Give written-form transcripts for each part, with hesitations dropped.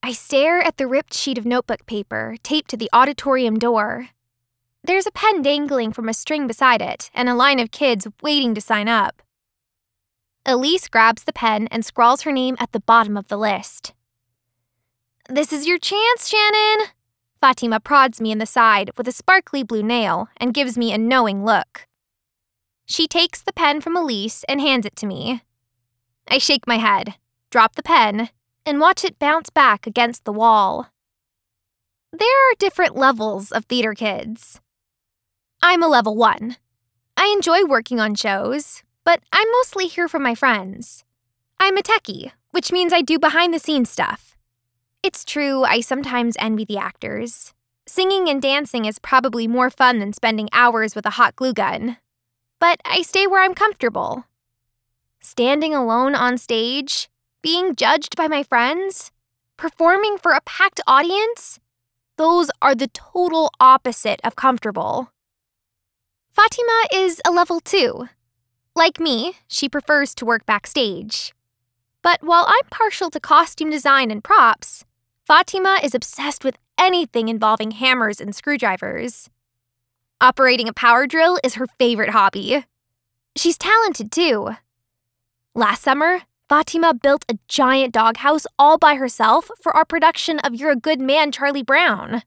I stare at the ripped sheet of notebook paper taped to the auditorium door. There's a pen dangling from a string beside it and a line of kids waiting to sign up. Elise grabs the pen and scrawls her name at the bottom of the list. "This is your chance, Shannon." Fatima prods me in the side with a sparkly blue nail and gives me a knowing look. She takes the pen from Elise and hands it to me. I shake my head, drop the pen, and watch it bounce back against the wall. There are different levels of theater kids. I'm a level 1. I enjoy working on shows, but I'm mostly here for my friends. I'm a techie, which means I do behind-the-scenes stuff. It's true, I sometimes envy the actors. Singing and dancing is probably more fun than spending hours with a hot glue gun. But I stay where I'm comfortable. Standing alone on stage, being judged by my friends, performing for a packed audience, those are the total opposite of comfortable. Fatima is a level 2. Like me, she prefers to work backstage. But while I'm partial to costume design and props, Fatima is obsessed with anything involving hammers and screwdrivers. Operating a power drill is her favorite hobby. She's talented, too. Last summer, Fatima built a giant doghouse all by herself for our production of You're a Good Man, Charlie Brown.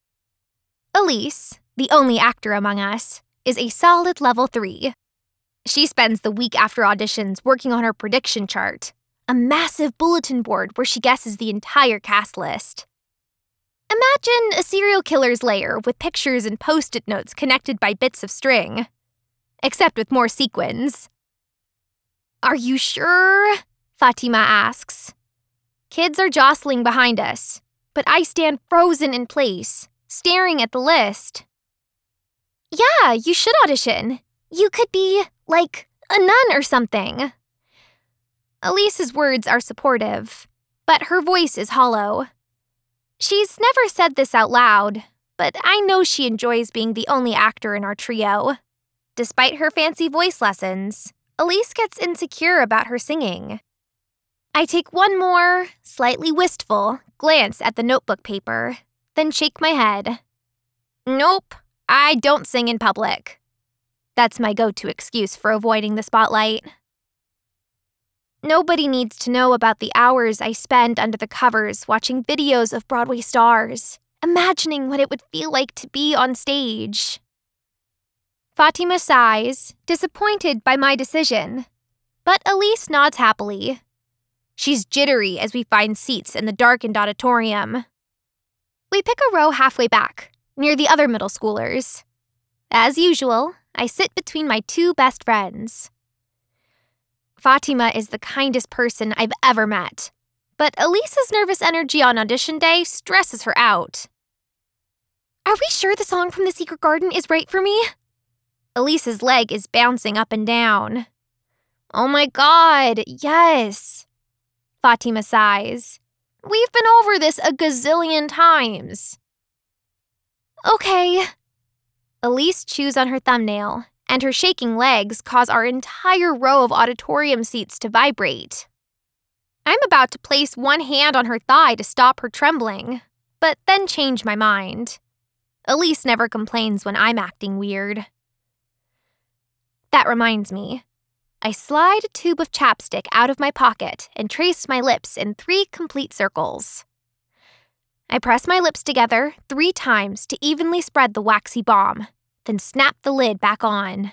Elise, the only actor among us, is a solid level 3. She spends the week after auditions working on her prediction chart, a massive bulletin board where she guesses the entire cast list. Imagine a serial killer's lair with pictures and post-it notes connected by bits of string. Except with more sequins. "Are you sure?" Fatima asks. Kids are jostling behind us, but I stand frozen in place, staring at the list. "Yeah, you should audition. You could be, like, a nun or something." Elise's words are supportive, but her voice is hollow. She's never said this out loud, but I know she enjoys being the only actor in our trio. Despite her fancy voice lessons, Elise gets insecure about her singing. I take one more, slightly wistful, glance at the notebook paper, then shake my head. Nope, I don't sing in public. That's my go-to excuse for avoiding the spotlight. Nobody needs to know about the hours I spend under the covers watching videos of Broadway stars, imagining what it would feel like to be on stage. Fatima sighs, disappointed by my decision, but Elise nods happily. She's jittery as we find seats in the darkened auditorium. We pick a row halfway back, near the other middle schoolers. As usual, I sit between my two best friends. Fatima is the kindest person I've ever met, but Elise's nervous energy on audition day stresses her out. Are we sure the song from The Secret Garden is right for me? Elise's leg is bouncing up and down. Oh my God, yes. Fatima sighs. We've been over this a gazillion times. Okay. Elise chews on her thumbnail, and her shaking legs cause our entire row of auditorium seats to vibrate. I'm about to place one hand on her thigh to stop her trembling, but then change my mind. Elise never complains when I'm acting weird. That reminds me. I slide a tube of chapstick out of my pocket and trace my lips in 3 complete circles. I press my lips together 3 times to evenly spread the waxy balm, then snap the lid back on.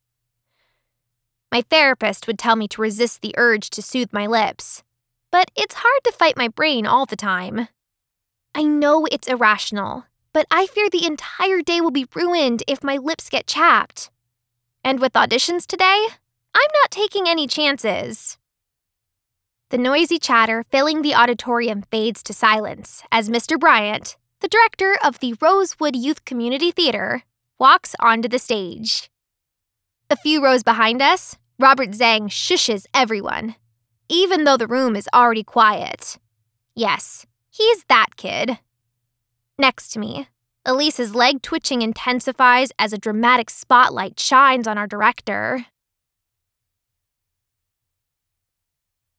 My therapist would tell me to resist the urge to soothe my lips, but it's hard to fight my brain all the time. I know it's irrational, but I fear the entire day will be ruined if my lips get chapped. And with auditions today, I'm not taking any chances. The noisy chatter filling the auditorium fades to silence as Mr. Bryant, the director of the Rosewood Youth Community Theater, walks onto the stage. A few rows behind us, Robert Zhang shushes everyone, even though the room is already quiet. Yes, he's that kid. Next to me, Elise's leg twitching intensifies as a dramatic spotlight shines on our director.